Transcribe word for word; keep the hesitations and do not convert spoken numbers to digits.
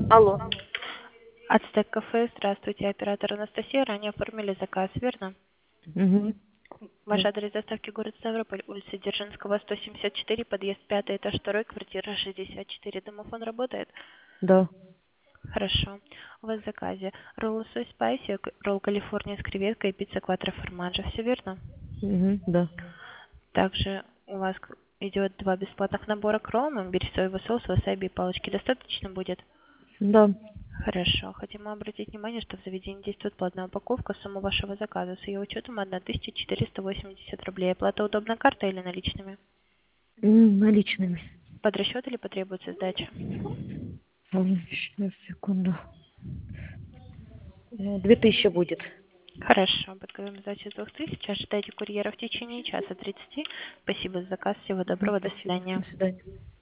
Алло. Ацтек кафе, здравствуйте, оператор Анастасия, ранее оформили заказ, верно? Угу. Ваш адрес доставки город Ставрополь, улица Дзержинского, сто семьдесят четыре, подъезд пятый, этаж второй, квартира шестьдесят четыре. Домофон работает? Да. Хорошо. У вас в заказе ролл лосось спайси, к- ролл Калифорния с креветкой и пицца кватро формаджо, все верно? Угу. Да. Также у вас к- идет два бесплатных набора к роллам, имбирь, соевый соус, васаби и палочки. Достаточно будет? Да. Хорошо. Хотим обратить внимание, что в заведении действует платная упаковка. Сумма вашего заказа с ее учетом тысяча четыреста восемьдесят рублей. Оплата удобна картой или наличными? М, Наличными. Под расчет или потребуется сдача? Сейчас, секунду. Э, Две тысячи будет. Хорошо. Подготовим сдачу с двух тысяч. Ожидайте курьера в течение часа тридцати. Спасибо за заказ. Всего Мгм. доброго. До Спасибо. свидания. До свидания.